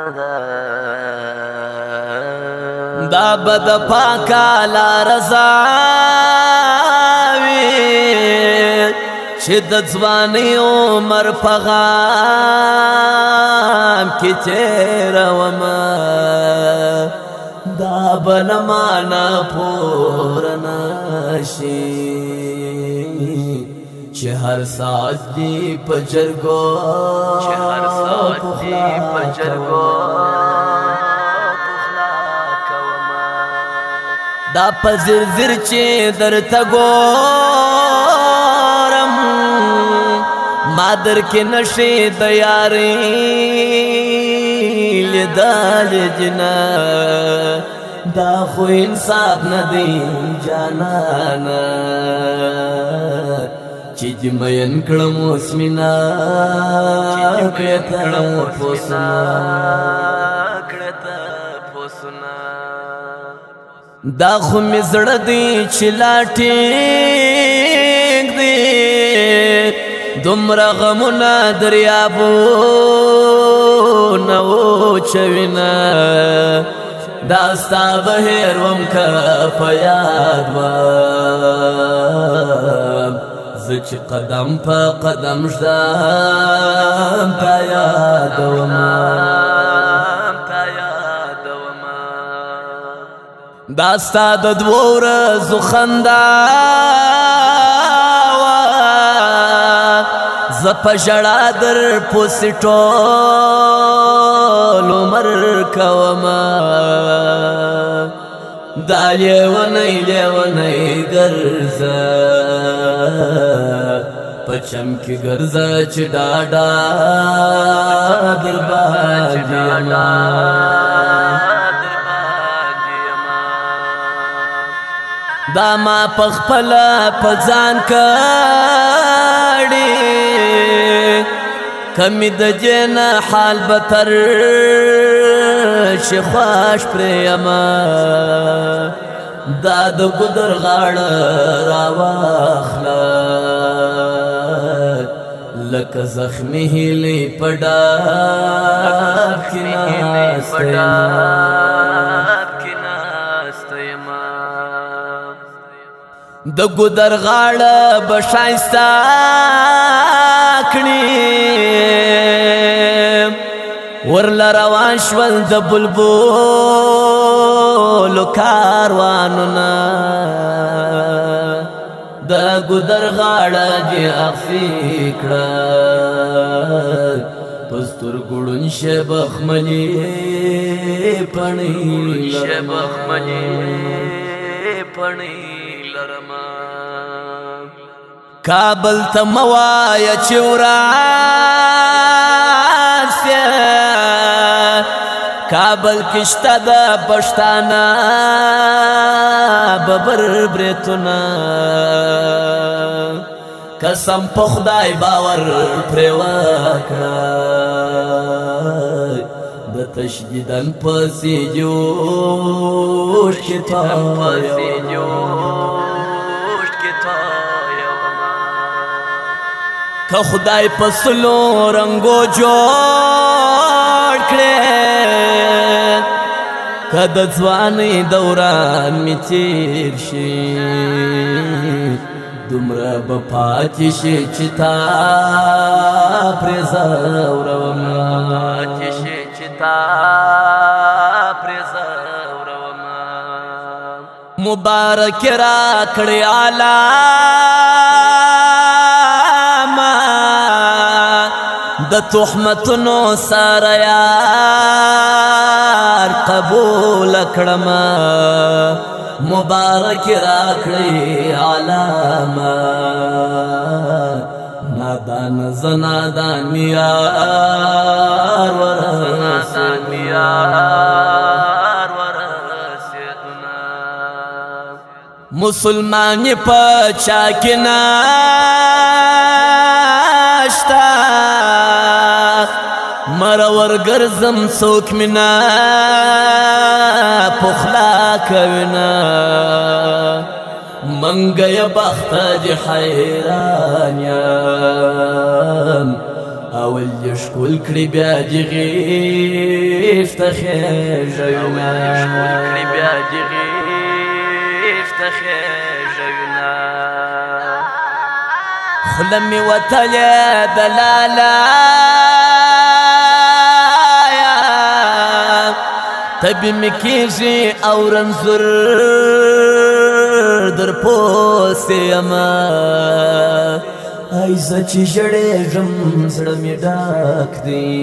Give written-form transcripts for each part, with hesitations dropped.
دا بد پاکا لارزاوی چه د ځوانۍ عمر په غام کې تېرومه دا به له مانه پوره نشي چې هر ساعت دې په جرګو دا په زر زر چې درته ګورم ما در کې نشي د یارۍ لیدل جنه دا خو انصاف نه دی جانانه چې دې مین کړم اوس مینه کړه ته پوسونه دا خو مې زړه دی چې لا ټینګ دی دومره غمونه دریابونه وچوینه دا ستا بهر وم که په یاد وم زه چې قدم په قدم ږدم تا یادومه دا ستا د دوو ورځو خندا وه زه په ژړا در پسې ټول عمر کومه دا لیونی لیونی ګرځه په چم کې ګرځه چې ډاډا در باندې یمه دا ما پخپله په ځان کړي کمی د جنه حال بتر شي خوش پرېیمه دا د ګودر غاړه راواخله لکه زخمي هیلې په ډاب کې ناسته یم د ګودر غاړه به ښایسته کړي ورله روان شول د بلبلو کاروانونه د ګودر غاړه دې اخفي کړه په سترګو ړوند شه بخملي پڼې لرمه کابل ته مه وایه چې وران سې کابل کې شته د پښتانه ببر بریتونه قسم په خدای باور پرې وکړه د تشدیدن پسې جوش کې که خدای په سلو رنګو جوړ کړې که د ځوانۍ دوران مې تېر شي دومره به پاتې شي چې تا پرې ځورومه مبارک را کړې علامه د تهمتونو سره یار قبول کړمه مبارک را کړې علامه نادان زنادان یار ورسېدونه مسلمان یې په چا کې نشته مرور ګرځم څوک مې نه پخلا کوینه منګه بخته دې حیران یم اول دې ښکل کړي بیا دې غیږ ته خېژوینه بیا دې غیږ ته خېژوینه خوله مې وتلې د لالایا تبې مې کېږي او رنځور در پوستې یمه ای زه چې ژړېږم زړه مې ډاک دی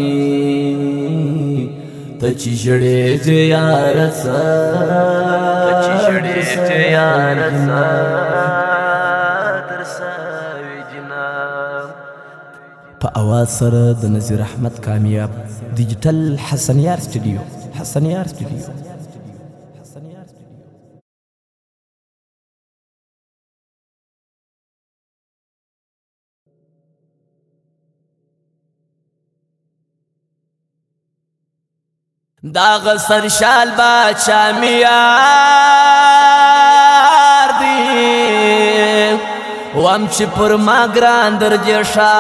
ته چې ژړېږې یاره څه په اواز سره د نذیر احمد کامیاب ډیجیټل حسنیار سټوډیو داغ سرشال باچا میار دی وام چې پر ما ګران درجه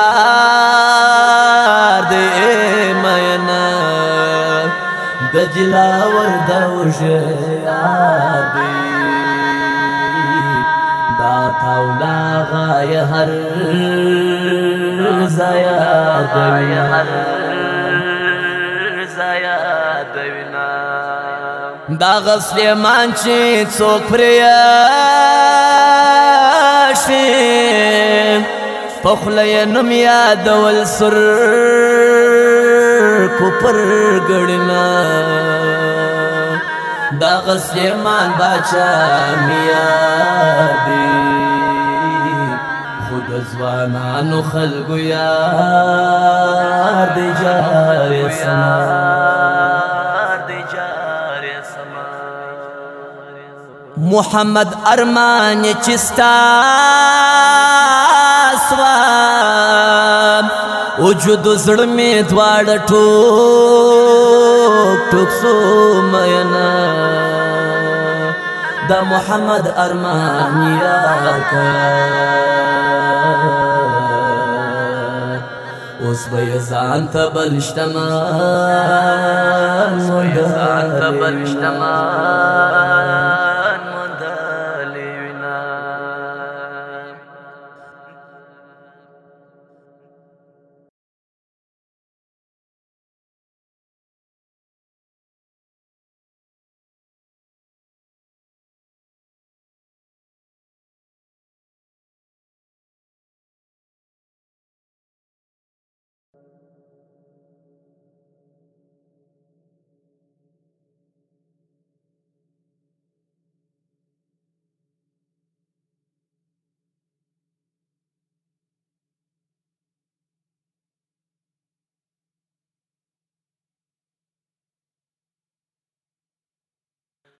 شار دی مینا د دلاور د وژه یار دی دا تاولا غای هر زیاد دا غسلیمان چې څوک پریاشي په خوله یې نوم یادول سر کوپر ګړنه دا غسلیمان باچا میار دی خود ځوانانو خلکو یار دی جارې سنا محمد ارمان چستا سوام وجود زړه مې دواړه ټوک ټوک سو مینا دا محمد ارمان یار کا اوس به یې ځان ته بل شتمان